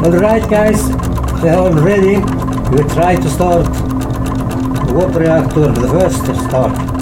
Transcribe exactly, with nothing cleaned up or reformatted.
Alright guys, we are ready. We try to start the water reactor, the first start.